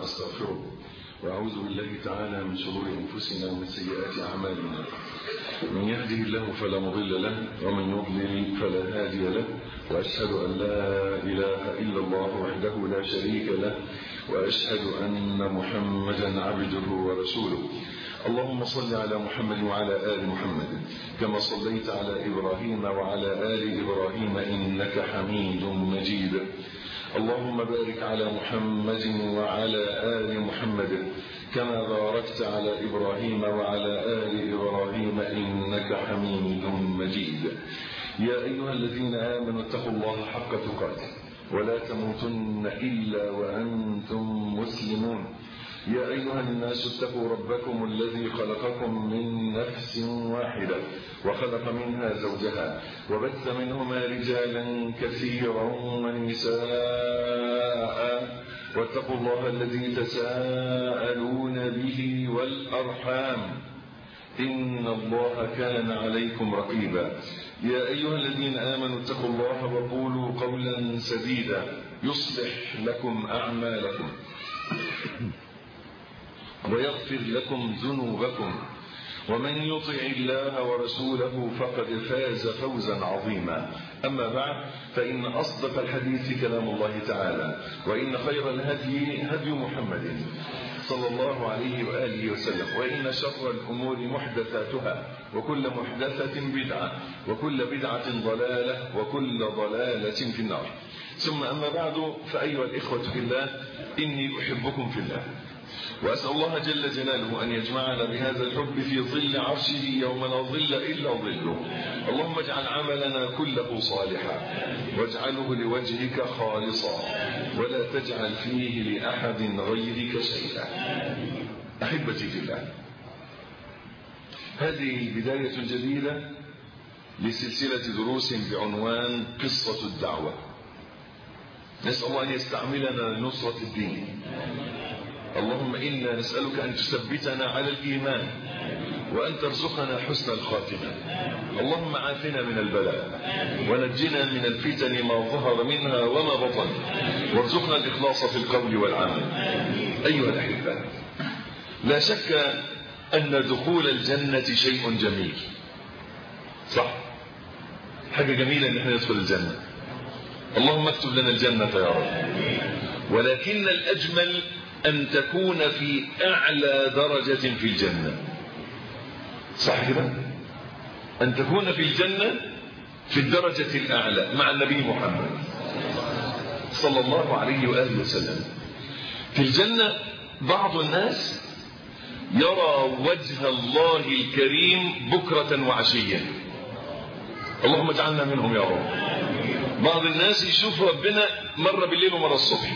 ونستغفره وأعوذ بالله تعالى من شرور أنفسنا ومن سيئات أعمالنا. من يهده الله فلا مضل له ومن يضلل فلا هادي له، وأشهد أن لا إله إلا الله وحده لا شريك له، وأشهد أن محمدا عبده ورسوله. اللهم صل على محمد وعلى آل محمد كما صليت على إبراهيم وعلى آل إبراهيم إنك حميد مجيد. اللهم بارك على محمد وعلى آل محمد كما باركت على إبراهيم وعلى آل إبراهيم إنك حميد مجيد. يا أيها الذين آمنوا اتقوا الله حق تقاته ولا تموتن إلا وأنتم مسلمون. يا أيها الناس اتقوا ربكم الذي خلقكم من نفس واحدة وخلق منها زوجها وبث منهما رجالا كثيرا ونساء، واتقوا الله الذي تساءلون به والأرحام إن الله كان عليكم رقيبا. يا أيها الذين آمنوا اتقوا الله وقولوا قولا سديدا يصلح لكم أعمالكم ويغفر لكم ذنوبكم، ومن يطع الله ورسوله فقد فاز فوزا عظيما. أما بعد، فإن أصدق الحديث كلام الله تعالى، وإن خير الهدي هدي محمد صلى الله عليه وآله وسلم، وإن شر الأمور محدثاتها، وكل محدثة بدعة، وكل بدعة ضلالة، وكل ضلالة في النار. ثم أما بعد، فأيها الإخوة في الله، إني أحبكم في الله، وأسأل الله جل جلاله أن يجمعنا بهذا الحب في ظل عرشه يوم لا ظل إلا ظله. اللهم اجعل عملنا كله صالحا واجعله لوجهك خالصا ولا تجعل فيه لأحد غيرك شيئا. أحبتي في الله، هذه بداية جديدة لسلسلة دروس بعنوان قصة الدعوة. نسأل الله أن يستعملنا لنصرة الدين. اللهم إنا نسألك أن تثبتنا على الإيمان وأن ترزقنا حسن الخاتمة. اللهم عافنا من البلاء ونجنا من الفتن ما ظهر منها وما بطن، وارزقنا الإخلاص في القول والعمل. أيها الأحبة، لا شك أن دخول الجنة شيء جميل، صح؟ حاجة جميلة أن احنا ندخل الجنة. اللهم اكتب لنا الجنة يا رب. ولكن الأجمل أن تكون في أعلى درجة في الجنة، صح كده؟ أن تكون في الجنة في الدرجة الأعلى مع النبي محمد صلى الله عليه وآله وسلم. في الجنة بعض الناس يرى وجه الله الكريم بكرة وعشيا. اللهم اجعلنا منهم يا رب. بعض الناس يشوف ربنا مرة بالليل ومرة الصبح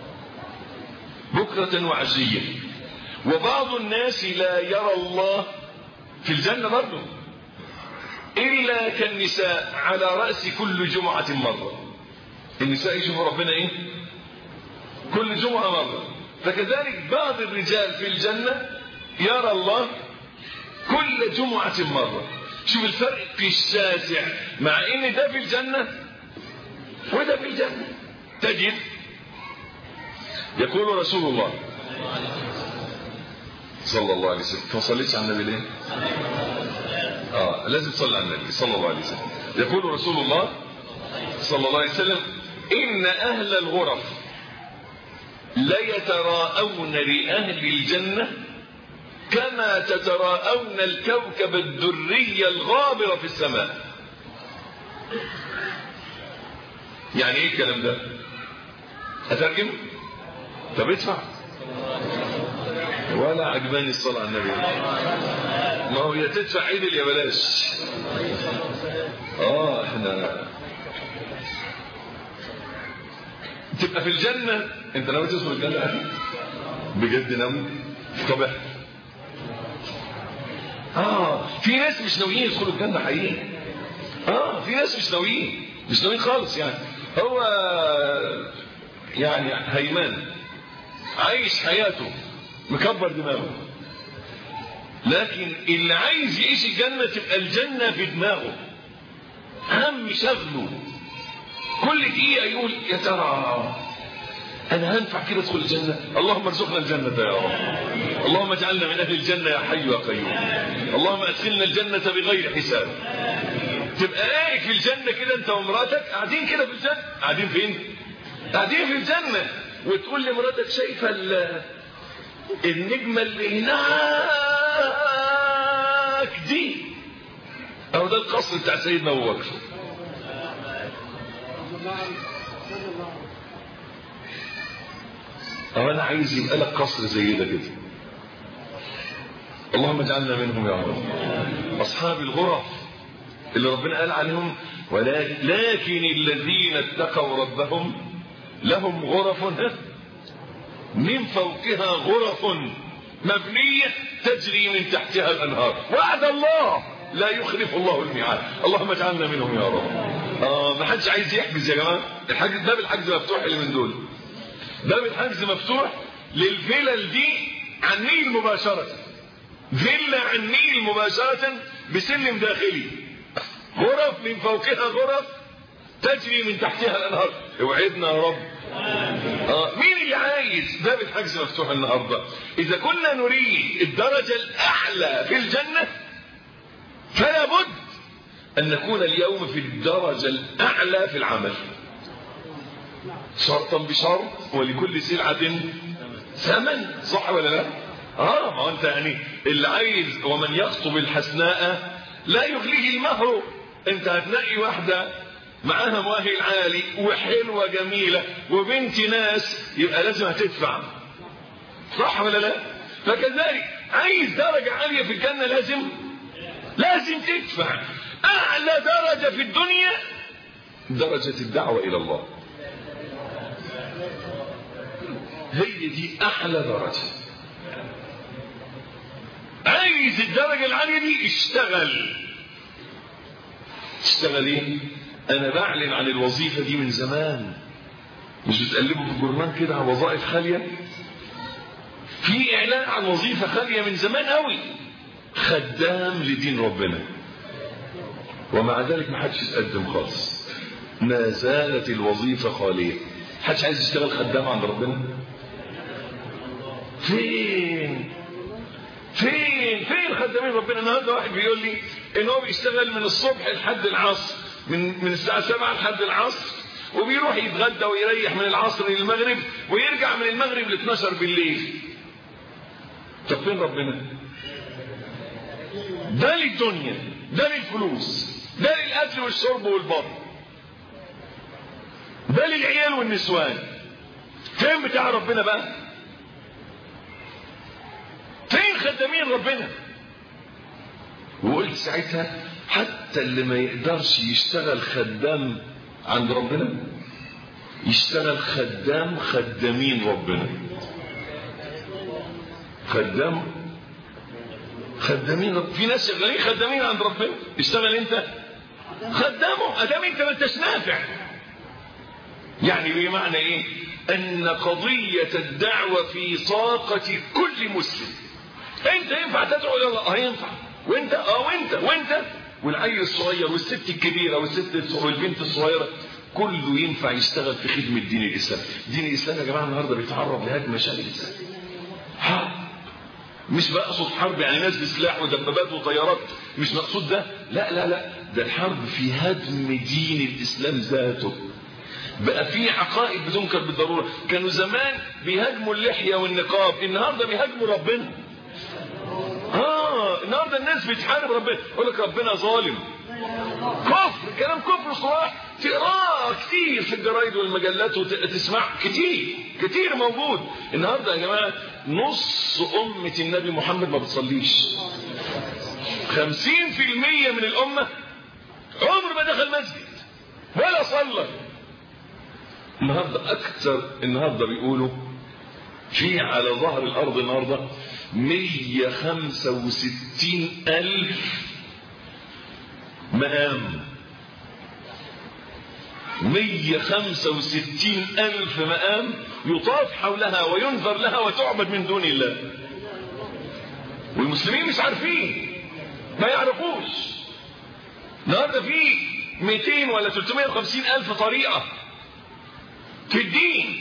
بكرة وعشية، وبعض الناس لا يرى الله في الجنة برضه إلا كالنساء على رأس كل جمعة مرة. النساء يشوفوا ربنا إيه؟ كل جمعة مرة. فكذلك بعض الرجال في الجنة يرى الله كل جمعة مرة. شوف الفرق الشاسع، مع إن ده في الجنة وده في الجنة. تجد يقول رسول الله صلى الله عليه وسلم، فصليتش على النبي ليه؟ لازم تصلي على النبي صلى الله عليه وسلم. يقول رسول الله صلى الله عليه وسلم: إن أهل الغرف ليتراءون لأهل الجنة كما تتراءون الكوكب الدري الغابر في السماء. يعني ايه الكلام ده؟ أترجم؟ طب ادفع. ولا عجباني الصلاة على النبي. ما هو يا تدفع عدل يا بلاش. احنا تبقى في الجنة. انت ناوي تدخل الجنة بجد؟ ناوي؟ طب في ناس مش ناويين يدخلوا الجنة حقيقي. في ناس مش ناويين خالص. يعني هو يعني هيمان عايش حياته مكبر دماغه، لكن اللي عايز يعيش الجنة تبقى الجنة في دماغه، هم شغله كل دقيقة يقول يا ترى انا هنفع كده ادخل الجنه؟ اللهم ارزقنا الجنه يا رب. اللهم اجعلنا من اهل الجنه يا حي يا قيوم. اللهم ادخلنا الجنه بغير حساب. تبقى قاعد في الجنه كده انت ومراتك قاعدين كده في الجنه. قاعدين فين؟ قاعدين في الجنه. وتقول لمراتك شايفه النجمه اللي هناك دي؟ اهو ده القصر بتاع سيدنا ابو بكر. انا عايز يبقى لك قصر زي ده كده. اللهم اجعلنا منهم يا رب. اصحاب الغرف اللي ربنا قال عليهم لكن الذين اتقوا ربهم لهم غرف من فوقها غرف مبنية تجري من تحتها الانهار وعد الله لا يخلف الله الميعاد. اللهم اجعلنا منهم يا رب. ما حدش عايز يحجز يا جماعه. باب الحجز مفتوح اللي من دول. باب الحجز مفتوح للفيلل دي عن النيل مباشرة. فيلا عن النيل مباشرة بسلم داخلي. غرف من فوقها غرف تجري من تحتها الانهار. اوعدنا يا رب. مين اللي عايز؟ باب الحجز مفتوح النهارده. اذا كنا نريد الدرجة الاعلى في الجنة فلا بد ان نكون اليوم في الدرجة الاعلى في العمل. شرطا بشرط ولكل سلعة ثمن. صح ولا لا؟ ما هو انت يعني اللي عايز ومن يخطب الحسناء لا يغليه المهر. انت هتلاقي واحدة معاها مؤهل عالي وحلوة جميلة وبنت ناس يبقى لازم هتدفع. صح ولا لا؟ فكذلك عايز درجة عالية في الجنة لازم تدفع. اعلى درجة في الدنيا درجة الدعوة الى الله. هي دي احلى درجة. عايز الدرجة العالية دي اشتغل ايه؟ انا بعلن عن الوظيفة دي من زمان. مش بتقلبوا في الجرنان كده على وظائف خالية؟ في اعلان عن وظيفة خالية من زمان قوي، خدام لدين ربنا، ومع ذلك ما حدش يتقدم خالص. ما زالت الوظيفة خالية. حدش عايز يشتغل خدام عند ربنا؟ فين خدامين ربنا؟ النهارده واحد بيقول لي ان هو بيشتغل من الصبح لحد العصر، من الساعه 7 لحد العصر، وبيروح يتغدى ويريح من العصر للمغرب ويرجع من المغرب ل 12 بالليل. طب فين ربنا؟ ده للدنيا، ده للفلوس، ده للاكل والشرب والبطن، ده للعيال والنسوان. فين بتاع ربنا بقى؟ فين خدامين ربنا؟ وقلت ساعتها حتى اللي ما يقدرش يشتغل خدام عند ربنا يشتغل خدامين ربنا. خدامين. في ناس شغالين خدامين عند ربنا. اشتغل انت خدامه ادام انت ما انتش نافع. يعني بمعنى ايه؟ ان قضية الدعوة في طاقة كل مسلم. انت ينفع تدعو الى الله؟ هينفع. وانت والعيل الصغير والست الكبيرة والبنت الصغيرة كله ينفع يشتغل في خدمة دين الاسلام. دين الاسلام يا جماعة النهاردة بيتعرض لهجمة شرسة. مش بقصد حرب يعني ناس بسلاح ودبابات وطيارات، مش مقصود ده. لا ده الحرب في هدم دين الاسلام ذاته. بقى في عقائد بتنكر بالضرورة. كانوا زمان بيهاجموا اللحية والنقاب، النهاردة بيهاجموا ربنا. النهاردة الناس بتحارب ربنا. يقول لك ربنا ظالم. كفر، كلام كفر صراح تقراه كتير في الجرايد والمجلات وتسمع كتير موجود. النهاردة يا جماعة نص أمة النبي محمد ما بتصليش. 50% من الأمة عمر ما دخل مسجد ولا صلى. النهاردة بيقولوا في على ظهر الأرض النهاردة 165,000 مقام. 165,000 مقام يطاف حولها وينذر لها وتعبد من دون الله. والمسلمين مش عارفين، ما يعرفوش. النهارده في 200 ولا 350,000 طريقة في الدين.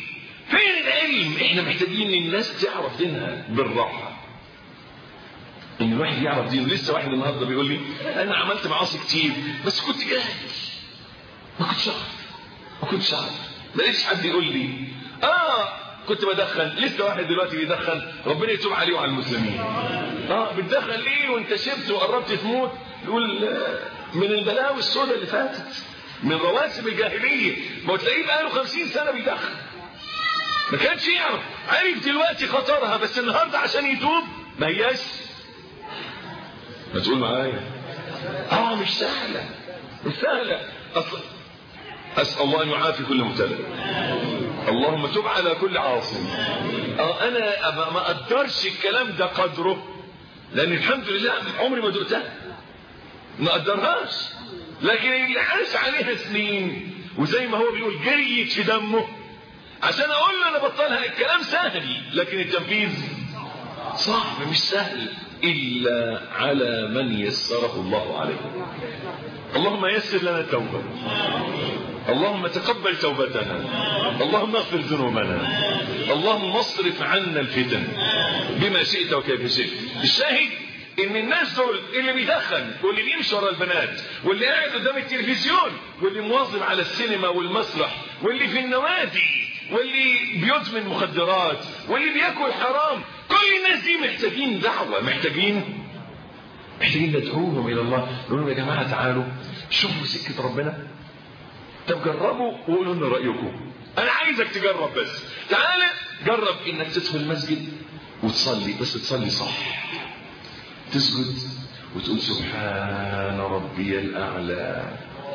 فين العلم؟ احنا محتاجين الناس تعرف دينها بالراحه، ان الواحد يعرف دينه. لسه واحد النهارده بيقول لي انا عملت معاصي كتير بس كنت جاهل، ما كنتش عارف، ما لقيتش حد يقول لي كنت بدخن. لسه واحد دلوقتي بيدخن، ربنا يتوب عليه وعلى المسلمين. بتدخن ليه وانت شبت وقربت تموت؟ يقول من البلاوي السوداء اللي فاتت، من رواسب الجاهليه. ما تلاقيه بقاله 50 سنه بيدخن، ما كانش يعرف، عرف دلوقتي خطرها، بس النهارده عشان يتوب ما هياش. ما تقول معايا مش سهله اصلا. اسال الله ان يعافي كل مبتلى. اللهم تب على كل عاصم. انا ما اقدرش الكلام ده قدره، لان الحمد لله عمري ما دقتها، ما اقدرهاش. لكن اللي عاش عليها سنين، وزي ما هو بيقول جريت في دمه، عشان اقول له انا بطلها. الكلام سهل لكن التنفيذ صعب، مش سهل الا على من يسره الله عليه. اللهم يسر لنا التوبه، اللهم تقبل توبتنا، اللهم اغفر ذنوبنا، اللهم اصرف عنا الفتن بما شئت وكيف شئت. الشاهد ان الناس دول اللي بيدخن واللي بيمشي ورا البنات واللي قاعد قدام التلفزيون واللي مواظب على السينما والمسرح واللي في النوادي واللي بيدمن مخدرات واللي بياكل حرام، كل الناس دي محتاجين دعوه، محتاجين ندعوهم الى الله. نقول لهم يا جماعه تعالوا شوفوا سكه ربنا، طب جربوا وقولوا لنا رايكم. انا عايزك تجرب، بس تعال جرب انك تدخل المسجد وتصلي، بس تصلي صح. تسجد وتقول سبحان ربي الاعلى،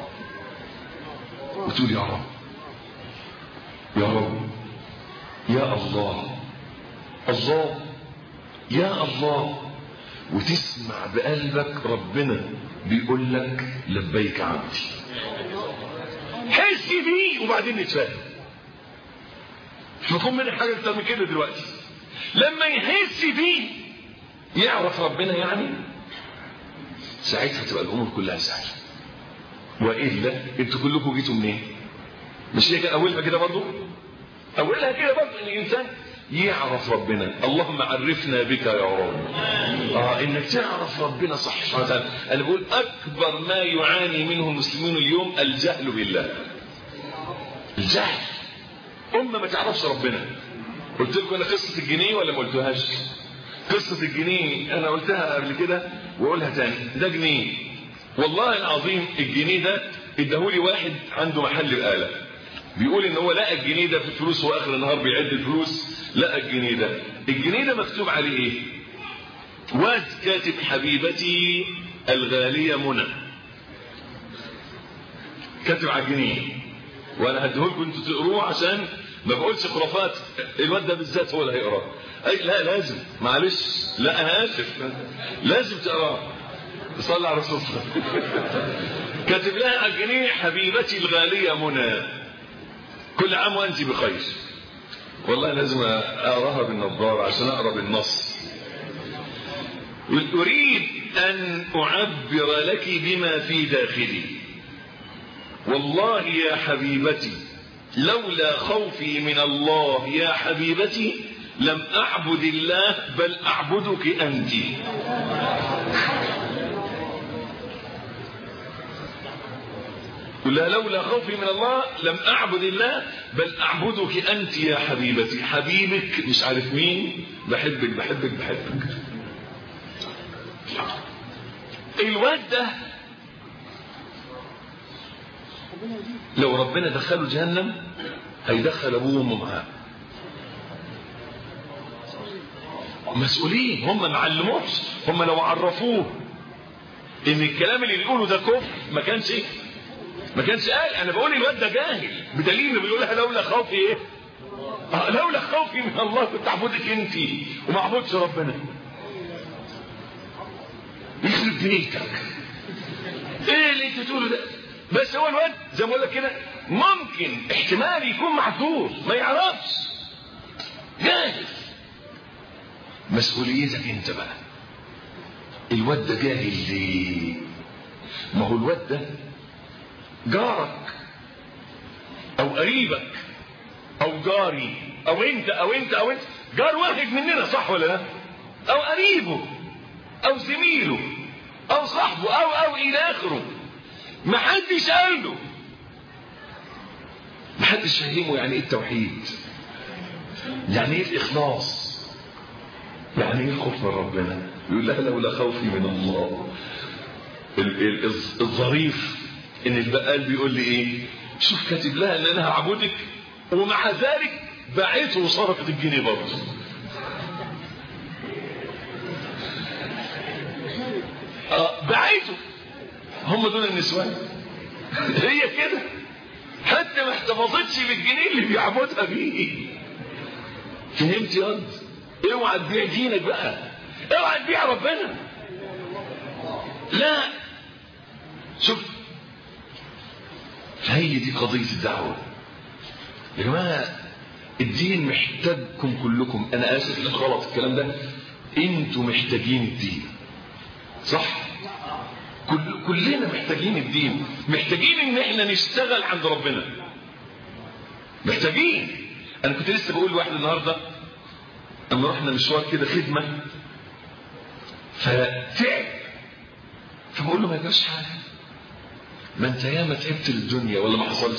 وتقول يا رب يا رب يا الله الله يا الله، وتسمع بقلبك ربنا بيقول لك لبيك عبدي. حس بيه وبعدين نتفاهم. مش مفهوم مني حاجه اكتر من كده دلوقتي. لما يحس بيه يعرف ربنا، يعني ساعتها تبقى الامور كلها سهله. والا انتوا كلكم جيتوا منين؟ مش هي كان اولها كده برضه؟ اولها كده برضه ان الانسان يعرف ربنا. اللهم عرفنا بك يا رب. انك تعرف ربنا صح سبحانه وتعالى. انا بقول اكبر ما يعاني منه المسلمون اليوم الجهل بالله. الجهل، ما تعرفش ربنا. قلت لكم انا قصه الجنيه ولا ما قلتوهاش؟ قصه الجنيه انا قلتها قبل كده واقولها تاني. ده جنيه والله العظيم، الجنيه ده اداهولي واحد عنده محل بقاله، بيقول ان هو لقى الجنيه ده في الفلوس واخر النهار بيعد الفلوس، لقى الجنيه ده مكتوب عليه ايه؟ واد كاتب حبيبتي الغاليه منى، كاتب على الجنيه. وانا هديهولكم انتوا تقروه عشان ما بقولش خرافات. الواد ده بالذات هو اللي هيقراه. لا لازم، معلش، لا انا اسف، لازم تقراه. صلى على الرسول. كاتب لها على الجنيه حبيبتي الغاليه منى، كل عام وانت بخير. والله لازم اقراها بالنظاره عشان اقرا بالنص. اريد ان اعبر لك بما في داخلي. والله يا حبيبتي لولا خوفي من الله يا حبيبتي لم اعبد الله بل اعبدك انت. لولا خوفي من الله لم اعبد الله بل اعبدك انت يا حبيبتي. حبيبك مش عارف مين، بحبك بحبك بحبك. الواد ده لو ربنا دخله جهنم هيدخل ابوه وامه معاه. مسؤولين، هم ما علموش، هم لو عرفوه ان الكلام اللي بيقوله ده كفر ما كانش قال. انا بقول الواد ده جاهل بدليل انه بيقول لها لولا خوفي ايه؟ لولا خوفي من الله كنت اعبدك انت وما اعبدش ربنا. يخرب دنيتك ايه اللي انت تقوله ده؟ بس هو الواد زي ما بقول لك كده ممكن احتمال يكون معذور ما يعرفش، جاهل. مسؤوليتك انت بقى. الواد ده جاهل ليه؟ ما هو الواد ده جارك او قريبك او جاري او انت او انت او انت، جار واحد مننا، صح ولا لا؟ او قريبه او زميله او صاحبه او الى اخره، محدش قال له، محدش فهمه يعني ايه التوحيد، يعني ايه الاخلاص، يعني ايه الخوف من ربنا. يقول لها لولا خوفي من الله. الظريف ان البقال بيقول لي ايه، شوف كاتب لها ان انا هعبدك ومع ذلك باعته وصرفت الجنيه برضه. باعته. هم دول النسوان. هي كده، حتى ما احتفظتش بالجنيه اللي بيعبدها بيه. فهمت يا ولد؟ اوعى تبيع دينك بقى، اوعى تبيع ربنا. لا، شوف، هي دي قضية الدعوة يا جماعة. الدين محتاجكم كلكم. انا اسف لا غلط الكلام ده، انتوا محتاجين الدين، صح؟ كلنا محتاجين الدين، محتاجين ان احنا نشتغل عند ربنا، محتاجين. انا كنت لسه بقول لواحد النهارده اما رحنا مشوار كده خدمه فتعب، فبقول له ما يجراش حاجه، ما انت ياما تعبت للدنيا ولا ما حصلش؟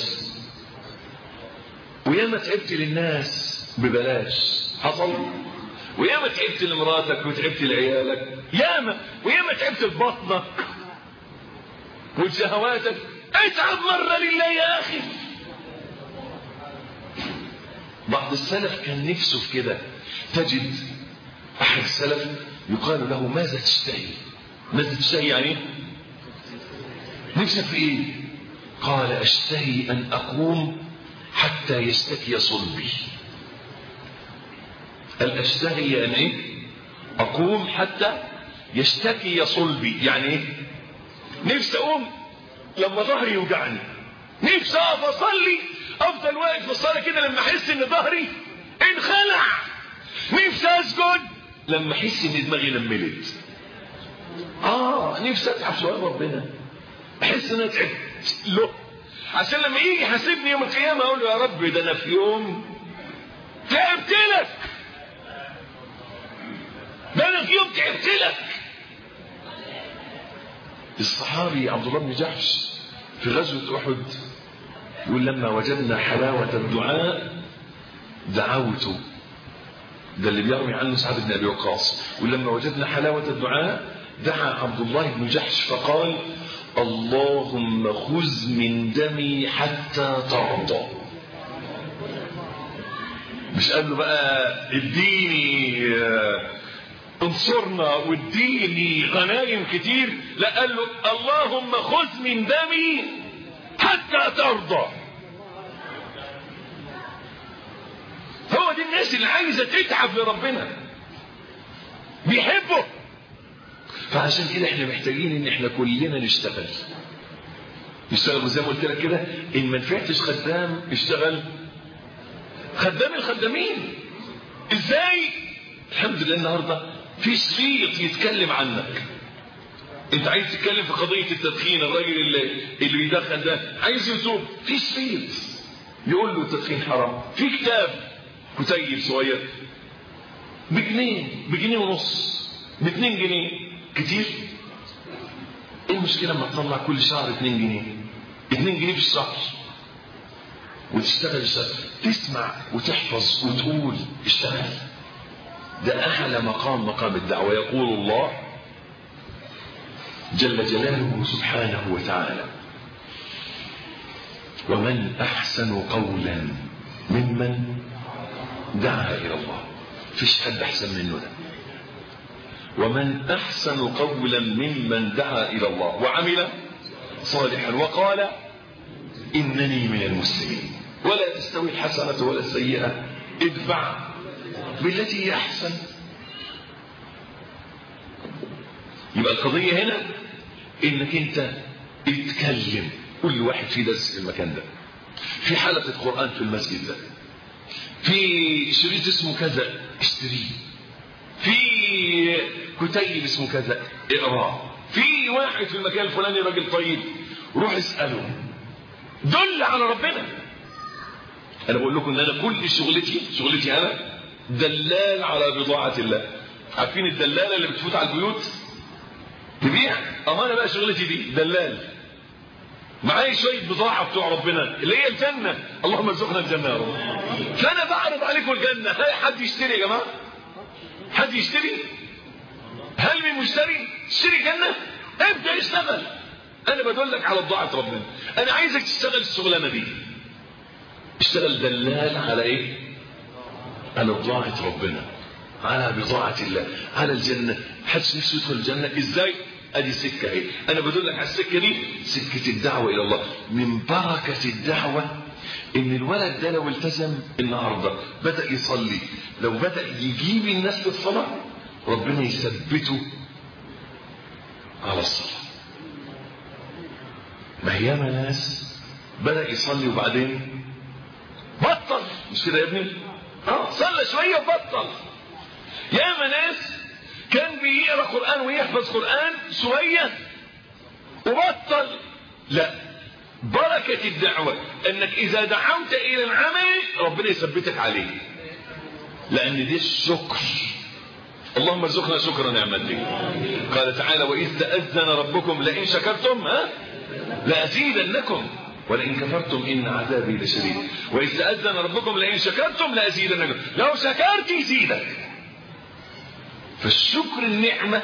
وياما تعبت للناس ببلاش، حصل؟ وياما تعبت لمراتك وتعبت لعيالك، ياما، وياما تعبت لبطنك وشهواتك. اتعب مرة لله يا اخي. بعض السلف كان نفسه في كده. تجد احد السلف يقال له ماذا تشتهي؟ ماذا تشتهي يعني نفسك في ايه؟ قال اشتهي ان اقوم حتى يشتكي صلبي. قال اشتهي ان ايه؟ اقوم حتى يشتكي صلبي. يعني ايه؟ نفسي اقوم لما ظهري يوجعني، نفسي اقف اصلي افضل واقف في الصلاه كده لما احس ان ظهري انخلع، نفسي اسجد لما احس ان دماغي نملت. نفسي اتعب شويه ربنا، احس ان انا تعبت له، عشان لما يجي يحاسبني يوم القيامه اقول له يا رب ده انا في يوم تعبت لك، ده انا في يوم تعبت لك. الصحابي عبد الله بن جحش في غزوه احد يقول لما وجدنا حلاوه الدعاء دعوت، ده اللي بيروي عنه سعد بن ابي وقاص، ولما وجدنا حلاوه الدعاء دعا عبد الله بن جحش فقال اللهم خذ من دمي حتى ترضى. مش قال له بقى اديني انصرنا واديني غنايم كتير، لا، قال له اللهم خذ من دمي حتى ترضى. هو دي الناس اللي عايزه تتعب لربنا، بيحبه. فعشان كده احنا محتاجين ان احنا كلنا نشتغل زي ما قلت لك كده، ان ما نفعتش خدام اشتغل خدام الخدامين. ازاي؟ الحمد لله النهارده في شريط يتكلم عنك. انت عايز تتكلم في قضيه التدخين، الراجل اللي بيدخن ده عايز يتوب، في شريط يقول له التدخين حرام، في كتاب كتيب صغير بجنيه ونص، ب2 جنيه. كتير؟ ايه المشكله لما تطلع كل شهر 2 جنيه؟ 2 جنيه في الشهر وتشتغل تسمع وتحفظ وتقول اشتغل. ده اعلى مقام الدعوه. يقول الله جل جلاله سبحانه وتعالى ومن احسن قولا ممن دعا الى الله. فيش حد احسن منه ده. ومن احسن قولا ممن دعا الى الله وعمل صالحا وقال انني من المسلمين. ولا تستوي الحسنه ولا السيئه، ادفع بالتي هي احسن. يبقى القضيه هنا انك انت اتكلم. كل واحد في درس في المكان ده، في حلقه قران في المسجد ده، في شريط اسمه كذا اشتريه، في كتيب اسمه كذا اقراه، في واحد في المكان الفلاني راجل طيب روح اساله، دل على ربنا. انا بقول لكم ان انا كل شغلتي انا دلال على بضاعة الله. عارفين الدلالة اللي بتفوت على البيوت تبيع؟ انا بقى شغلتي دي دلال، معايا شوية بضاعة بتوع ربنا اللي هي الجنة. اللهم ارزقنا الجنة يا رب. فانا بعرض عليكم الجنة. هل حد يشتري يا جماعة؟ حد يشتري؟ هل من مشتري؟ اشتري جنة، ابدأ اشتغل. انا بدلك على بضاعة ربنا. انا عايزك تشتغل الشغلانة دي. اشتغل دلال على ايه؟ على بضاعة ربنا، على بضاعة الله، على الجنة. حدش نفسه يدخل الجنة ازاي؟ ادي سكة اهي. انا بدلك على السكة دي، سكة الدعوة الى الله. من بركة الدعوة ان الولد ده لو التزم النهاردة بدأ يصلي، لو بدأ يجيب الناس للصلاة ربنا يثبته على الصلاة. ما هي ما ناس بدأ يصلي وبعدين بطل، مش كده يا ابني؟ صلى شوية وبطل. يا ما ناس كان بيقرأ قرآن ويحفظ قرآن شوية وبطل. لا، بركة الدعوة انك اذا دعوت الى العمل ربنا يثبتك عليه، لان دي الشكر. اللهم ارزقنا شكر نعمتك. قال تعالى واذ تأذن ربكم لئن شكرتم لأزيدنكم ولئن كفرتم إن عذابي لشديد. وإذ تأذن ربكم لئن شكرتم لأزيدنكم. لو شكرت يزيدك. فالشكر النعمة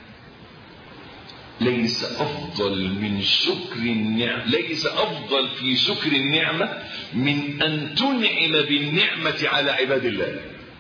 ليس أفضل من شكر النعمة، ليس أفضل في شكر النعمة من أن تنعم بالنعمة على عباد الله.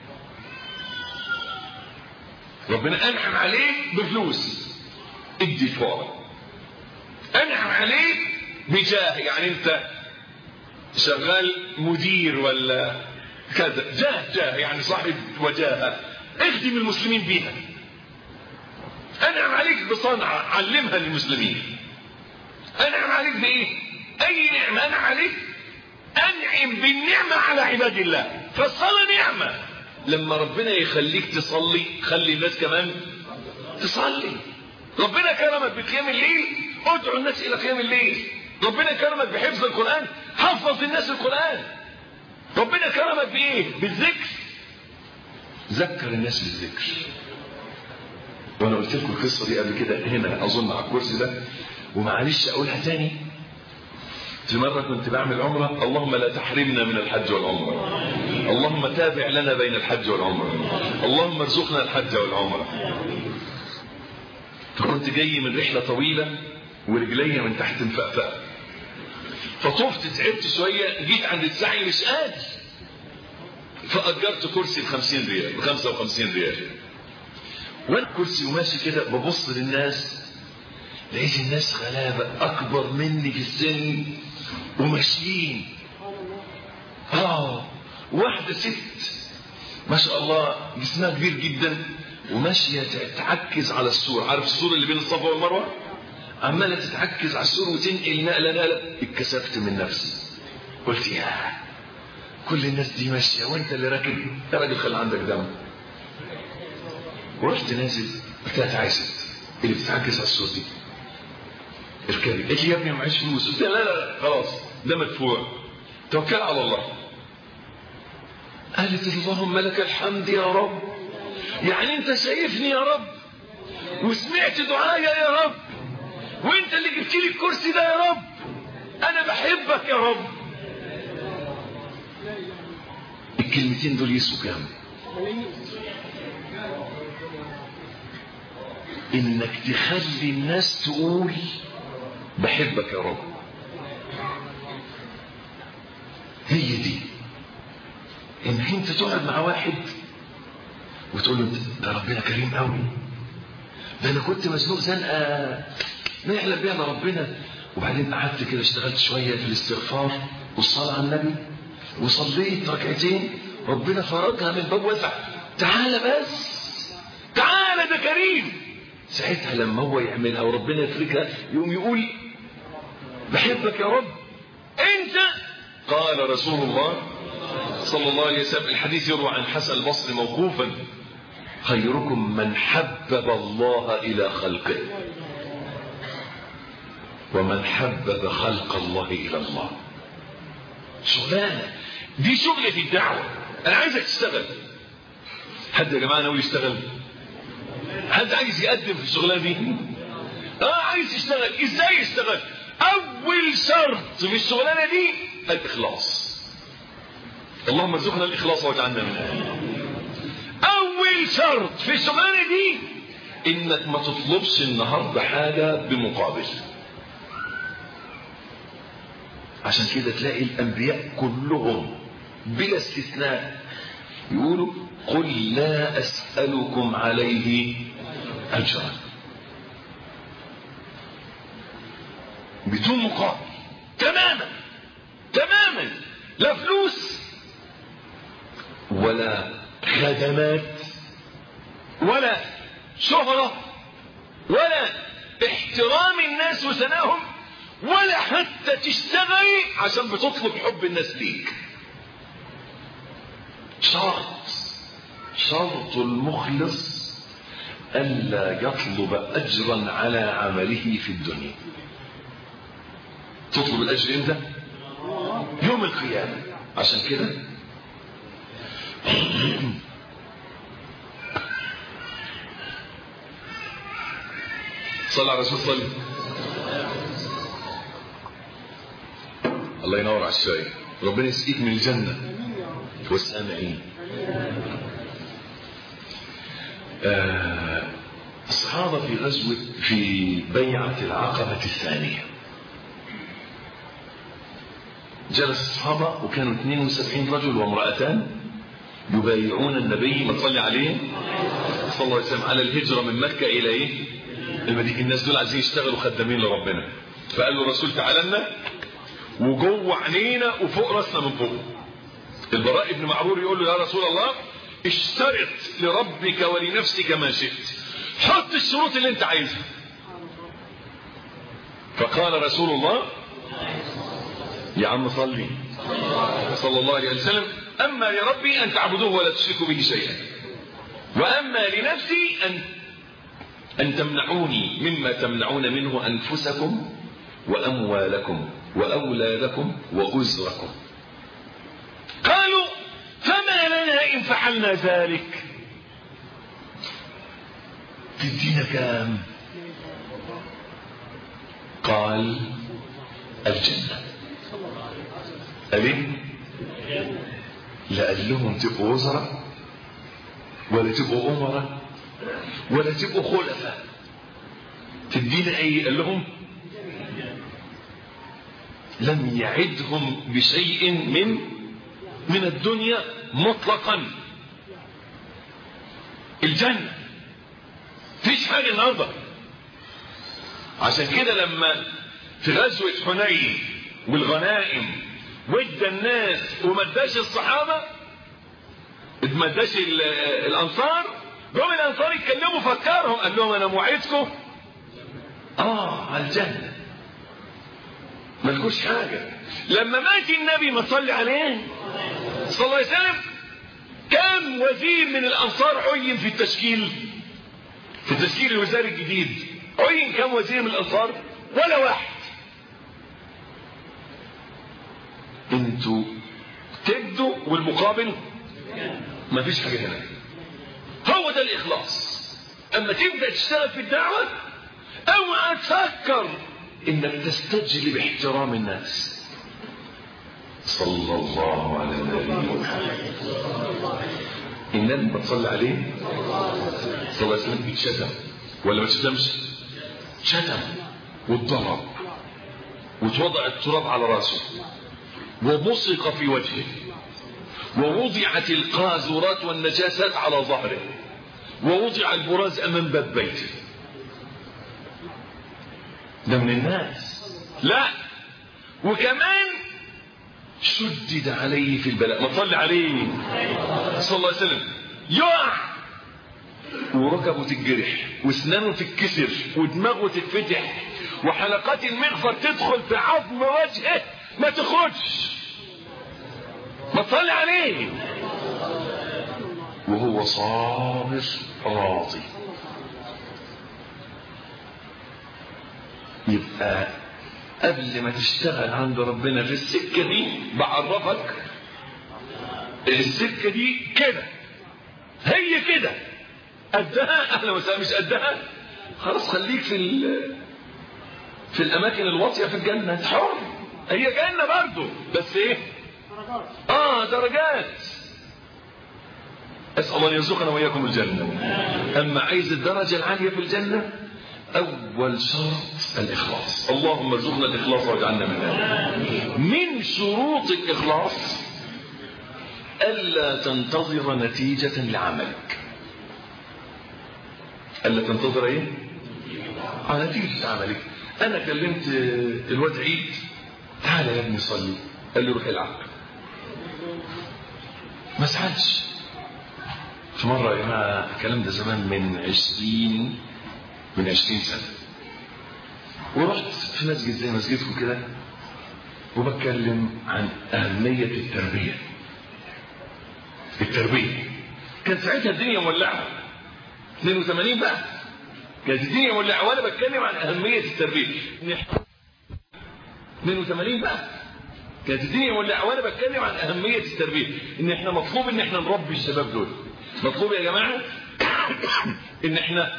ربنا أنعم عليك بفلوس، ادي الفقراء. أنعم عليك بجاه، يعني أنت شغال مدير ولا كذا، جاه يعني صاحب وجاهة، اخدم المسلمين بيها. أنعم عليك بصنعة، علمها للمسلمين. أنعم عليك بإيه؟ أي نعمة أنعم عليك؟ أنعم بالنعمة على عباد الله. فالصلاة نعمة. لما ربنا يخليك تصلي خلي الناس كمان تصلي. ربنا كرمك بقيام الليل، ادعو الناس إلى قيام الليل. ربنا كرمك بحفظ القرآن، حفظ الناس القرآن. ربنا كرمك بإيه؟ بالذكر، ذكر الناس بالذكر. وانا قلت لكم القصه دي قبل كده هنا اظن على الكرسي ده، ومعلش اقولها تاني. في مره كنت بعمل عمره، اللهم لا تحرمنا من الحج والعمره، اللهم تابع لنا بين الحج والعمره، اللهم ارزقنا الحج والعمره. فكنت جاي من رحله طويله ورجلي من تحت مفقفقه، فطفت تعبت شويه، جيت عند السعي مش قادر، فاجرت كرسي ب50 ريال، ب55 ريال. وانا كرسي وماشي كده ببص للناس، لقيت الناس غلابه اكبر مني في السن وماشيين. واحده ست ما شاء الله جسمها كبير جدا وماشيه تعكز على السور، عارف السور اللي بين الصفا والمروه؟ عماله تتعكز على السور وتنقل نقله. اتكسفت من نفسي، قلت يا كل الناس دي ماشيه وانت اللي راكب، يا راجل خلي عندك دم. ورحت نازل، قلت لها تعالي ست اللي بتتعكس على السور دي اركبي. قالت لي يا ابني ما معيش فلوس. قلت لها لا خلاص ده مدفوع، توكل على الله. قالت اللهم لك الحمد يا رب، يعني انت شايفني يا رب وسمعت دعايا يا رب وانت اللي جبت لي الكرسي ده يا رب، انا بحبك يا رب. الكلمتين دول يسوا كام؟ انك تخلي الناس تقول بحبك يا رب. هي دي انك انت تقعد مع واحد وتقول له ده ربنا كريم قوي، ده انا كنت مزنوق زنقه ما يعلم بيها الا ربنا، وبعدين قعدت كده اشتغلت شويه في الاستغفار والصلاه على النبي وصليت ركعتين، ربنا فرجها من باب واسع. تعالى بس، تعالى ده كريم. ساعتها لما هو يعملها وربنا يفرجها يقوم يقول بحبك يا رب انت. قال رسول الله صلى الله عليه وسلم، الحديث يروى عن حسن البصري موقوفا، خيركم من حبب الله الى خلقه ومن حبب خلق الله الى الله. شغلانة دي شغلة في الدعوة. انا عايزك تشتغل. حد يا جماعة ناوي يشتغل؟ حد عايز يقدم في الشغلانة دي؟ عايز يشتغل. ازاي يشتغل؟ اول شرط في الشغلانة دي الاخلاص. اللهم ارزقنا الاخلاص واجعلنا منه. اول شرط في الشغلانة دي انك ما تطلبش النهاردة حاجة بمقابل. عشان كده تلاقي الانبياء كلهم بلا استثناء يقولوا قل لا اسألكم عليه اجرا، بدون مقابل تماما تماما، لا فلوس ولا خدمات ولا شهرة ولا احترام الناس وثنائهم، ولا حتى تشتغلي عشان بتطلب حب الناس ليك. شرط المخلص ألا يطلب أجرا على عمله في الدنيا. تطلب الأجر امتى؟ يوم القيامة. عشان كده صلى على رسول صلى. الله ينور على الشاي. ربنا يسقيك من الجنة والسامعين. الصحابة في غزوة في بيعة العقبة الثانية جلس الصحابة وكانوا 72 رجل وامرأتان يبايعون النبي ما صلى عليه صلى الله عليه وسلم على الهجرة من مكة إلى إيه؟ المدينة. الناس دول عايزين يشتغلوا خدامين لربنا، فقال له الرسول تعالى لنا وجوه عينينا وفوق راسنا من فوق. البراء بن معرور يقول له يا رسول الله اشترط لربك ولنفسك ما شئت، حط الشروط اللي انت عايزها. فقال رسول الله يا عم صلي صلى الله عليه وسلم اما لربي ان تعبدوه ولا تشركوا به شيئا، واما لنفسي ان تمنعوني مما تمنعون منه انفسكم واموالكم واولادكم وازركم. قالوا فما لنا ان فعلنا ذلك؟ تدينا كام؟ قال الجنة. قال ايه؟ لا قال لهم تبقوا وزراء ولا تبقوا امراء ولا تبقوا خلفاء. تدينا ايه؟ قال لهم لم يعدهم بشيء من الدنيا مطلقا. الجنة فيش حاجة النهارده. عشان كده لما في غزوة حنين والغنائم ودى الناس وما اداش الصحابة ما اداش الانصار، جم الانصار يتكلموا فكرهم قال لهم انا موعدكم على الجنة ملكوش حاجة. لما مات النبي ما صلي عليه صلى الله عليه وسلم كم وزير من الانصار عين في التشكيل الوزاري الجديد؟ عين كم وزير من الانصار؟ ولا واحد. انتوا تدوا والمقابل ما فيش حاجة هنا. هو ده الاخلاص. اما تبدأ تشتغل في الدعوة اوعى تفكر انك تستجلب احترام الناس. صلى الله على النبي محمد. النبي بتصلي عليه صلى الله عليه وسلم اتشتم ولا ما اتشتمش؟ اتشتم واتضرب واتوضع التراب على راسه وبصق في وجهه ووضعت القاذورات والنجاسات على ظهره ووضع البراز امام باب بيته. ده من الناس. لا وكمان شدد عليه في البلاء. ما صلي عليه صلى الله عليه وسلم يقع وركبه تتجرح واسنانه تتكسر ودماغه تتفتح وحلقات المغفر تدخل في عظم وجهه ما تخرجش. ما تصلي عليه وهو صابر راضي. يبقى قبل ما تشتغل عند ربنا في السكة دي بعرفك السكة دي كده، هي كده قدها اهلا وسهلا، مش قدها خلاص خليك في الاماكن الواطية في الجنة، حر، هي جنة برضو بس ايه درجات. اسأل الله يرزقنا وإياكم الجنة. اما عايز الدرجة العالية في الجنة اول شرط الاخلاص. اللهم ارزقنا الاخلاص واجعلنا منها. من شروط الاخلاص الا تنتظر نتيجة لعملك. الا تنتظر ايه؟ نتيجة عملك. انا كلمت الواد عيد، تعالى يا ابني صلي، قال لي روح العب، ما زعلش. في مرة يا جماعة الكلام ده زمان من 20 سنة، ورحت في مسجد زي مسجدكم كده وبتكلم عن أهمية التربية. كان ساعتها الدنيا مولعة 82 بقى، كانت الدنيا مولعة وانا بتكلم عن أهمية التربية. 82 بقى كانت الدنيا مولعة وانا بتكلم عن أهمية التربية، ان احنا مطلوب ان احنا نربي الشباب دول، مطلوب يا جماعة ان احنا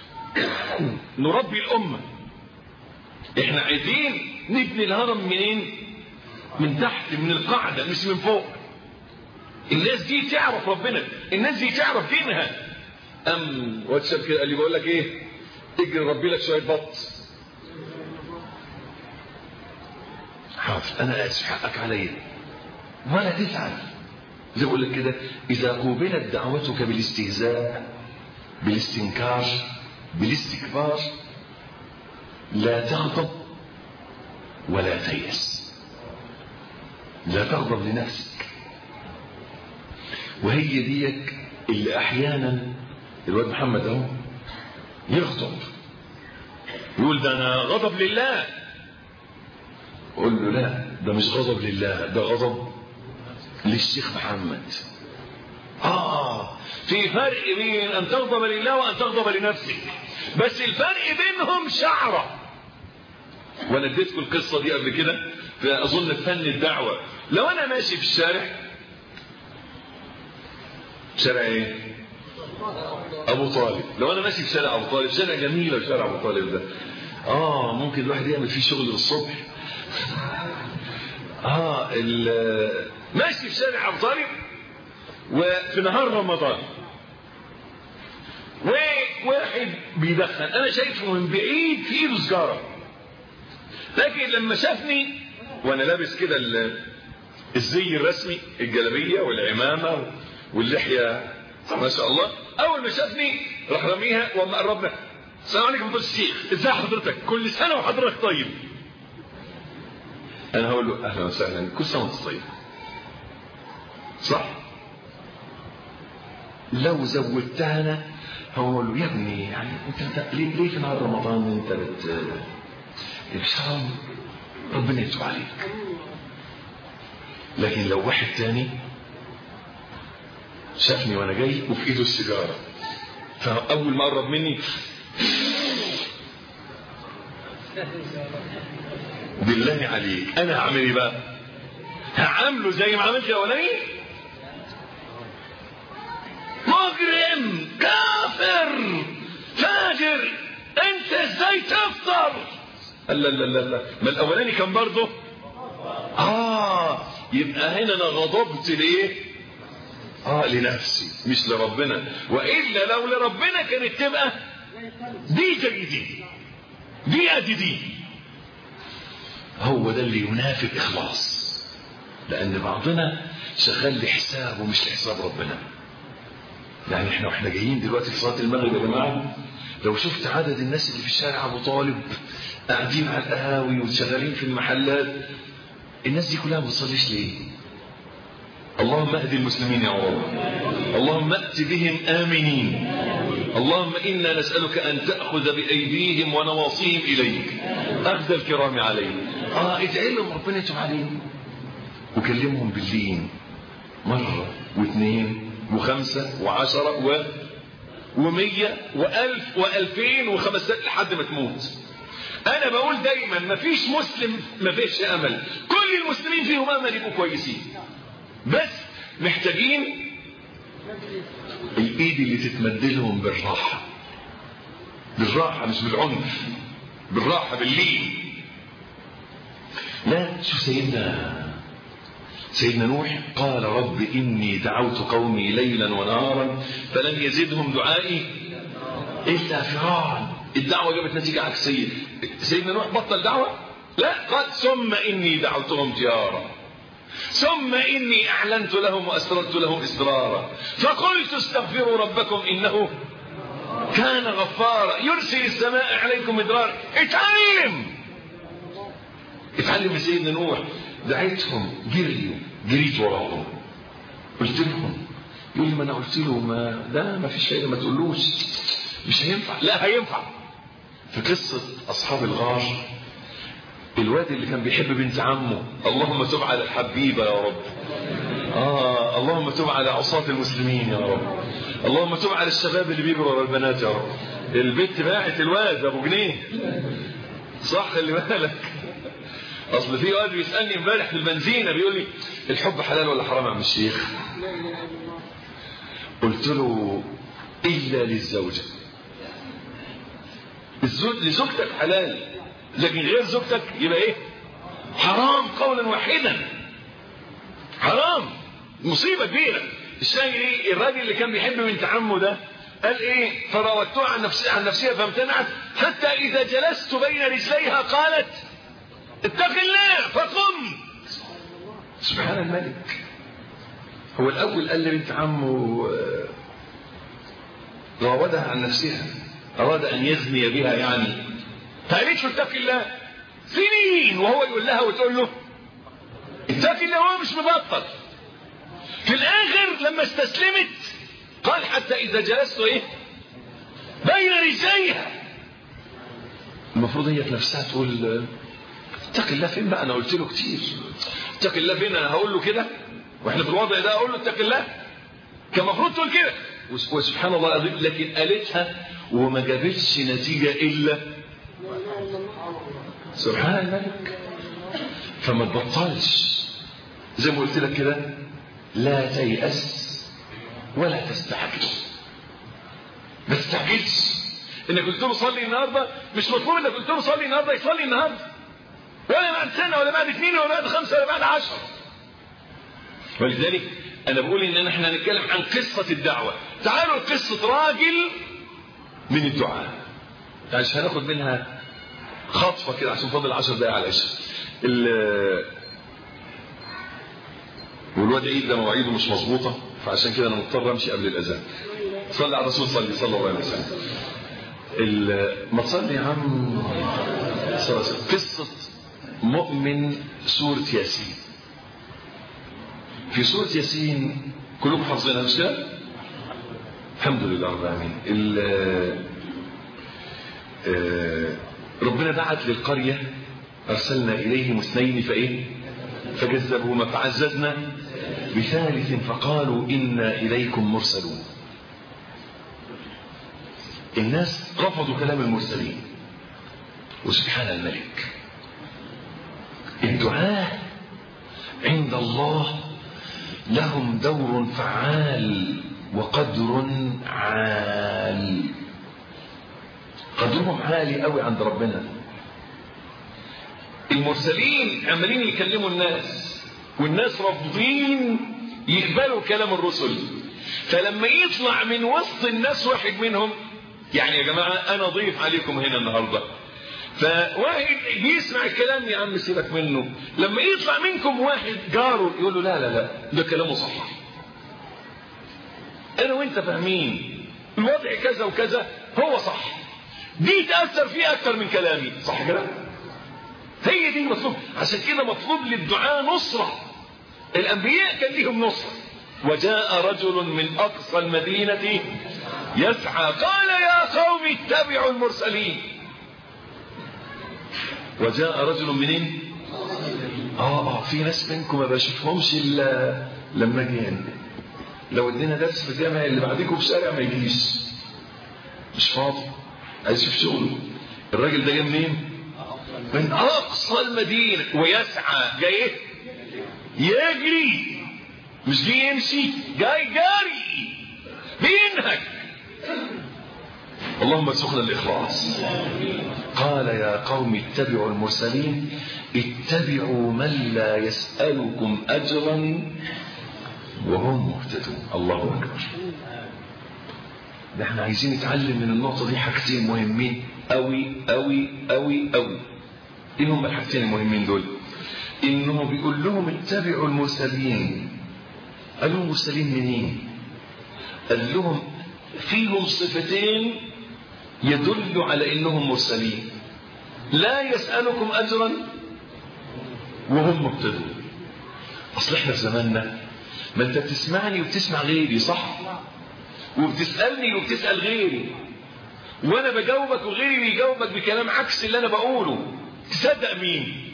نربي الأمة. احنا عايزين نبني الهرم منين؟ من تحت، من القاعدة مش من فوق. الناس دي تعرف ربنا، الناس دي تعرف دينها. واتشاب كده قال لي بقول لك ايه، اجري ربي لك شوية بط. حاضر انا اسف حقك عليا، ولا تزعل. زي بقول لك كده، اذا قوبلت دعوتك بالاستهزاء بالاستنكار بالاستكبار لا تغضب ولا تيأس. لا تغضب لنفسك. وهي ديك اللي احيانا الواد محمد اهو يغضب، يقول ده انا غضب لله. قول له لا، ده مش غضب لله، ده غضب للشيخ محمد. في فرق بين ان تغضب لله وان تغضب لنفسك، بس الفرق بينهم شعرة. وانا اديتكم القصة دي قبل كده، فاظن فن الدعوة. لو انا ماشي في الشارع، شارع ايه؟ ابو طالب. لو انا ماشي في شارع ابو طالب، شارع جميل شارع ابو طالب ده، ممكن الواحد يعمل فيه شغل للصبح. ماشي في شارع ابو طالب وفي نهار رمضان، وواحد بيدخن، انا شايفه من بعيد في ايده سجاره، لكن لما شافني وانا لابس كده الزي الرسمي، الجلابيه والعمامه واللحيه ما شاء الله، اول ما شافني راح رميها. وما قربنا، السلام عليكم فضيلة الشيخ، ازاي حضرتك، كل سنه وحضرتك طيب. انا هقول له اهلا وسهلا، كل سنه وانت طيب، صح؟ لو زودتها انا هقول له يا ابني يعني انت ليه في نهار رمضان انت مش حرام، ربنا يتوب عليك. لكن لو واحد تاني شافني وانا جاي وفي ايده السيجاره، فاول ما قرب مني بالله عليك انا هعمل ايه بقى؟ هعمله زي ما عملت الاولاني؟ مجرم كافر فاجر، انت ازاي تفطر؟ لا ما الاولاني كان برضه يبقى هنا انا غضبت ليه؟ لنفسي مش لربنا. والا لو لربنا كانت تبقى دي زي دي قد دي. هو ده اللي ينافي الاخلاص، لان بعضنا شغال لحسابه مش لحساب ربنا. يعني احنا جايين دلوقتي في صلاه المغرب يا جماعه، لو شفت عدد الناس اللي في الشارع ابو طالب قاعدين على القهاوي وشغالين في المحلات، الناس دي كلها ما بتصليش ليه؟ اللهم اهد المسلمين يا رب، اللهم ائت بهم امنين، اللهم انا نسالك ان تاخذ بايديهم ونواصيهم اليك اخذ الكرام عليك. ادعي لهم ربنا يتوب عليهم، وكلمهم باللين مره واثنين وخمسه وعشره و100 و1000 و2000 و5000 لحد ما تموت. انا بقول دايما مفيش مسلم مفيش امل، كل المسلمين فيهم امل يبقوا كويسين، بس محتاجين الايد اللي تتمد لهم بالراحه، بالراحه مش بالعنف، بالراحه باللين. لا شوف سيدنا نوح قال رب إني دعوت قومي ليلا ونهارا فلم يزدهم دعائي إلا فرارا. الدعوة جابت نتيجة عكسية. سيدنا نوح بطل دعوة؟ لا، قال ثم إني دعوتهم جهارا ثم إني أعلنت لهم وأسررت لهم إسرارا فقلت استغفروا ربكم إنه كان غفارا يرسل السماء عليكم مدرارا. اتعلم من سيدنا نوح. دعيتهم جريت وراهم، قلت لهم، يقول لي ما انا قلت له ما فيش فايده، ما تقولوش مش هينفع. لا هينفع. في قصه اصحاب الغار الواد اللي كان بيحب بنت عمه، اللهم تب على الحبيبه يا رب، اللهم تب على عصاة المسلمين يا رب، اللهم تب على الشباب اللي بيجروا ورا البنات يا رب. البنت باعت الواد ابو جنيه، صح؟ خلي بالك. اصل في واد بيسالني امبارح في البنزينه بيقول لي الحب حلال ولا حرام يا عم الشيخ؟ قلت له الا للزوجه. لزوجتك حلال، لكن غير زوجتك يبقى ايه؟ حرام قولا واحدا، حرام، مصيبه كبيره. الشاهد ايه؟ الراجل اللي كان بيحب بنت عمه ده قال ايه؟ فراودتها عن نفسها فامتنعت حتى اذا جلست بين رجليها قالت اتق الله فقم. سبحان الملك. هو الاول قال لبنت عمه راودها عن نفسها، اراد ان يزني بها يعني، فقالت له اتق الله سنين وهو يقول لها وتقول له اتق الله وهو مش مبطل. في الاخر لما استسلمت قال حتى اذا جلست ايه بين رجليها. المفروض هي نفسها تقول اتق الله فين بقى؟ انا قلت له كتير اتق الله فين؟ انا هقول له كده واحنا في الوضع ده اقول له اتق الله؟ كان المفروض تقول كده. وسبحان الله العظيم، لكن قالتها وما جابتش نتيجه الا سبحان الملك. فما تبطلش زي ما قلت لك كده، لا تيأس ولا تستعجل. ما تستعجلش انك قلت له صلي النهارده، مش مطلوب انك قلت له صلي النهارده يصلي النهارده، ولا بعد سنه ولا بعد 2 ولا بعد 5 ولا بعد 10. ولذلك انا بقول ان احنا هنتكلم عن قصه الدعوه. تعالوا قصه راجل من الدعاء عشان هناخد منها خطفه كده عشان فاضل 10 دقائق على العشاء. والواد عيد ده مواعيده مش مظبوطه، فعشان كده انا مضطر امشي قبل الاذان. صلي على الرسول صلى الله عليه وسلم. ما تصلي يا عم. قصه مؤمن سوره ياسين. في سوره ياسين كلكم حافظينها مش كده؟ الحمد لله رب العالمين. ربنا بعت للقريه ارسلنا اليهم 2 فكذبوهما فعززنا بثالث فقالوا إنا إليكم مرسلون. الناس رفضوا كلام المرسلين. وسبحان الملك، الدعاء عند الله لهم دور فعال وقدر عال. قدرهم عالي قوي عند ربنا. المرسلين عمالين يكلموا الناس والناس رافضين يقبلوا كلام الرسل، فلما يطلع من وسط الناس واحد منهم، يعني يا جماعه انا ضيف عليكم هنا النهارده، فواحد بيسمع الكلام يا عم سيبك منه، لما يطلع منكم واحد جاره يقول له لا لا لا ده كلامه صح، انا وانت فاهمين الوضع كذا وكذا هو صح، دي تاثر فيه اكتر من كلامي، صح كده؟ هي دي المطلوب. عشان كده مطلوب للدعاء نصرة. الأنبياء كان لهم نصرة. وجاء رجل من أقصى المدينة يسعى قال يا قوم اتبعوا المرسلين. وجاء رجل منين؟ في ناس منكم ما بشوفهمش إلا لما جين. لو ادينا درس في الجامعة اللي بعدكم في الشارع ما يجيش، مش فاضي، عايز يشوف شغله. الراجل ده جاي منين؟ من أقصى المدينة ويسعى جاي يجري، مش جاي يمشي، جاي جاري بينهك. اللهم ارزقنا الإخلاص. قال يا قوم اتبعوا المرسلين اتبعوا من لا يسألكم أجرا وهم مهتدون. الله أكبر. احنا عايزين نتعلم من النقطة دي حاجتين مهمين أوي أوي أوي أوي. ايه هم الحاجتين المهمين دول؟ انه بيقول لهم اتبعوا المرسلين. قال لهم مرسلين منين؟ قال لهم فيهم صفتين يدل على انهم مرسلين. لا يسألكم اجرا وهم مهتدون. اصل احنا في زماننا ما انت بتسمعني وبتسمع غيري، صح؟ وبتسألني وبتسأل غيري، وانا بجاوبك وغيري بيجاوبك بكلام عكس اللي انا بقوله. تصدق مين؟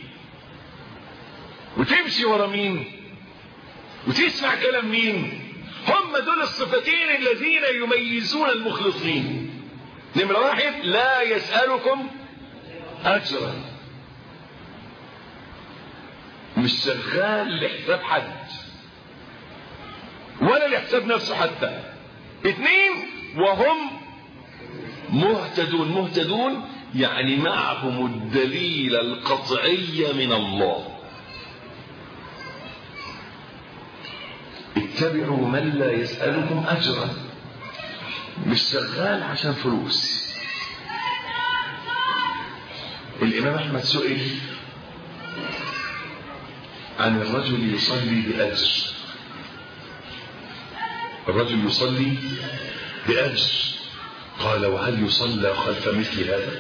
وتمشي ورا مين؟ وتسمع كلام مين؟ هم دول الصفتين الذين يميزون المخلصين. نمرة واحد لا يسألكم أجرا، مش شغال لحساب حد ولا لحساب نفسه حتى. اثنين وهم مهتدون. مهتدون يعني معهم الدليل القطعي من الله. اتبعوا من لا يسألكم أجرا، مش شغال عشان فلوس. الإمام أحمد سئل عن الرجل يصلي بأجر. الرجل يصلي بأجر، قال وهل يصلى خلف مثل هذا؟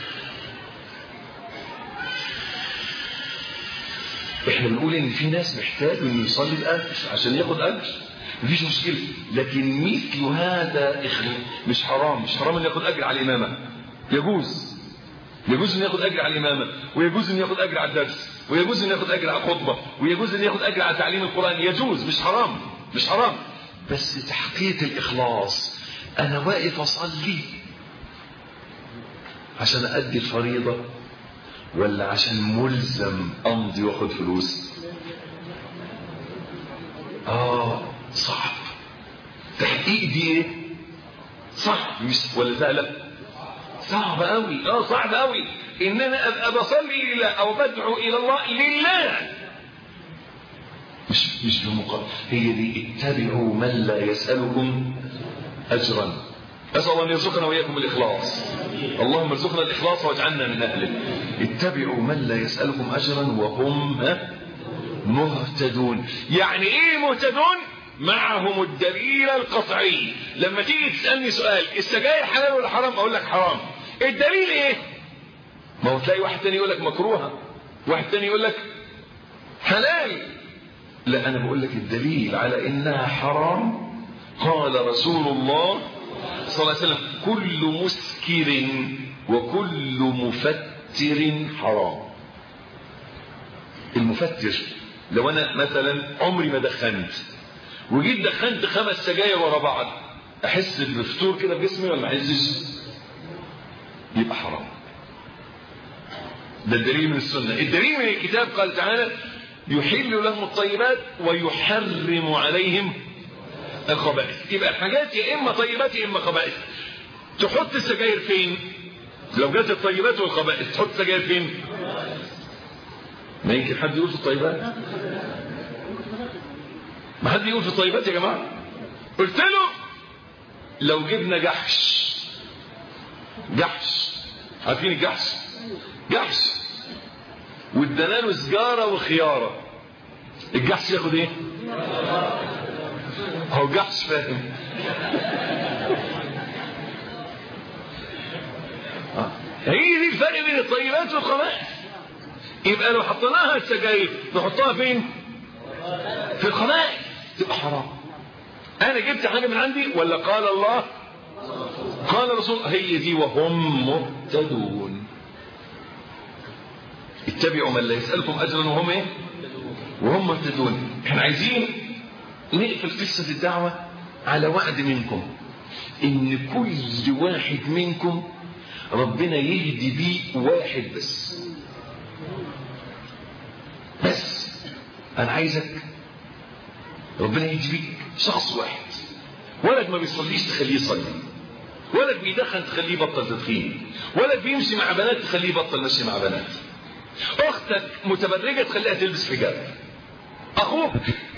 احنا بنقول ان في ناس محتاج انه يصلي بأجر عشان ياخد أجر، مفيش مشكلة، لكن مثل هذا مش حرام. مش حرام ان ياخد أجر على الإمامة، يجوز ان ياخد أجر على الإمامة، ويجوز ان ياخد أجر على الدرس، ويجوز ان ياخد أجر على الخطبة، ويجوز ان ياخد أجر على تعليم القرآن. يجوز، مش حرام، مش حرام. بس تحقيق الإخلاص، أنا واقف أصلي عشان أدي الفريضة ولا عشان ملزم أمضي وأخد فلوس؟ صعب. تحقيق دي إيه؟ صعب مش ولا سهلة؟ صعب أوي. صعب أوي إن أنا أبقى بصلي لله أو بدعو إلى الله لله، مش بمقابل. هي دي اتبعوا من لا يسألكم أجرا. أسأل الله أن يرزقنا وإياكم الإخلاص. اللهم ارزقنا الإخلاص واجعلنا من أهله. اتبعوا من لا يسألكم أجرا وهم مهتدون. يعني إيه مهتدون؟ معهم الدليل القطعي. لما تيجي تسألني سؤال السجاير حلال ولا حرام، أقول لك حرام. الدليل إيه؟ ما هو تلاقي واحد تاني يقول لك مكروهة، واحد تاني يقول لك حلال. لا، أنا بقول لك الدليل على إنها حرام. قال رسول الله صلى الله عليه وسلم كل مسكر وكل مفتر حرام. المفتر لو أنا مثلا عمري ما دخنت وجيت دخنت 5 سجاير ورا بعض، أحس بالفتور كده بجسمي ولا ما أحسش؟ يبقى حرام. ده الدليل من السنة. الدليل من الكتاب قال تعالى يحل لهم الطيبات ويحرم عليهم الخبائث. يبقى الحاجات يا إما طيبات يا إما خبائث. تحط السجاير فين؟ لو جات الطيبات والخبائث تحط السجاير فين؟ ما يمكن حد يقول في الطيبات؟ ما حد يقول في الطيبات يا جماعة. قلت له لو جبنا جحش، عارفين الجحش؟ جحش وادانا له سجارة وخيارة، الجحش ياخد ايه؟ هو جحش فاهم. هي دي الفرق بين الطيبات والخبائث. يبقى لو حطيناها السجاير نحطها فين؟ في الخبائث، تبقى حرام. انا جبت حاجة من عندي ولا قال الله قال رسول؟ هي دي وهم مهتدون. اتبعوا من لا يسألكم أجرا وهم ايه؟ وهم مهتدون. احنا عايزين نقفل قصة الدعوة على وعد منكم ان كل واحد منكم ربنا يهدي بيه واحد بس. أنا عايزك ربنا يهدي بيك شخص واحد. ولد ما بيصليش تخليه يصلي، ولد بيدخن تخليه بطل تدخين، ولد بيمشي مع بنات تخليه بطل مشي مع بنات، أختك متبرجة تخليها تلبس حجاب، أخوك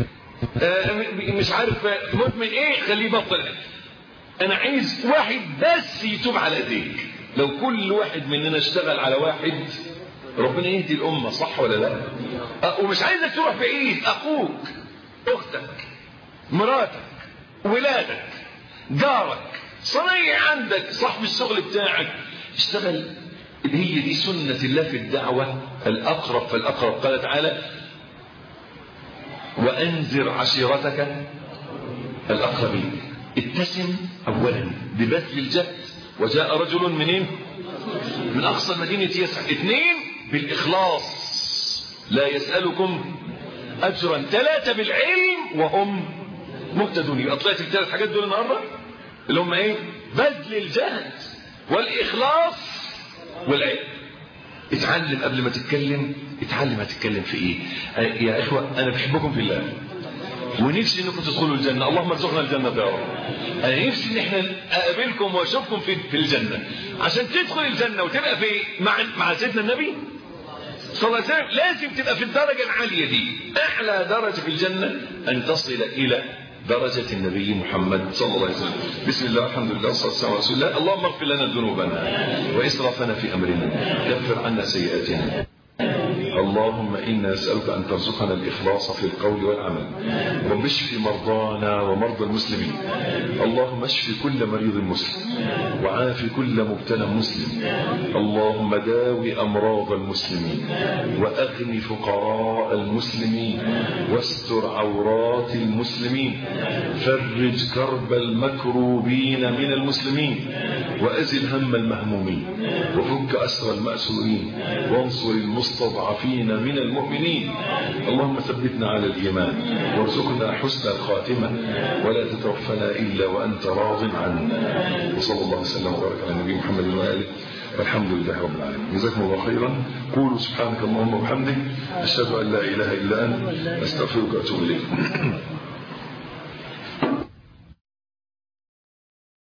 مش عارف مدمن إيه خليه بطل. أنا عايز واحد بس يتوب على إيديك. لو كل واحد مننا اشتغل على واحد ربنا يهدي الأمة، صح ولا لا؟ ومش عايزك تروح بعيد، أخوك، أختك، مراتك، ولادك، جارك، صنيع عندك، صاحب الشغل بتاعك، اشتغل. هي دي سنة الله في الدعوة، الأقرب فالأقرب. قال تعالى وأنذر عشيرتك الأقربين. اتسم أولا ببذل الجهد، وجاء رجل منين؟ من أقصى المدينة يسعى. 2 بالإخلاص لا يسألكم أجرا. 3 بالعلم وهم مهتدون. يبقى طلعت ال3 حاجات دول النهارده اللي هم ايه؟ بذل الجهد والإخلاص والعلم. اتعلم قبل ما تتكلم، اتعلم هتتكلم في ايه. يا اخوة انا بحبكم في الله ونفسي انكم تدخلوا الجنة، اللهم ارزقنا الجنة يا رب. انا نفسي ان احنا اقابلكم واشوفكم في الجنة، عشان تدخل الجنة وتبقى في مع سيدنا النبي صلى الله عليه وسلم. لازم تبقى في الدرجة العالية دي. اعلى درجة في الجنة ان تصل الى درجة النبي محمد صلى الله عليه وسلم. بسم الله الحمد لله والصلاة والسلام على رسول الله. اللهم اغفر لنا ذنوبنا وإسرافنا في أمرنا، كفر عنا سيئاتنا. اللهم إنا نسألك أن ترزقنا الإخلاص في القول والعمل. رب اشف مرضانا ومرضى المسلمين. اللهم اشف كل مريض مسلم وعاف كل مبتلى مسلم. اللهم داوي أمراض المسلمين وأغن فقراء المسلمين واستر عورات المسلمين. فرج كرب المكروبين من المسلمين وأزل هم المهمومين وفك أسر المأسورين وانصر المستضعفين من المؤمنين. اللهم ثبتنا على الإيمان وارزقنا حسن الخاتمة ولا تتوفنا إلا وأنت راض عنا. وصلى الله وسلم وبارك على النبي محمد وآله والحمد لله رب العالمين. جزاكم الله خيرا. قولوا سبحانك اللهم وبحمدك أشهد أن لا إله إلا أنت أستغفرك وأتوب إليك.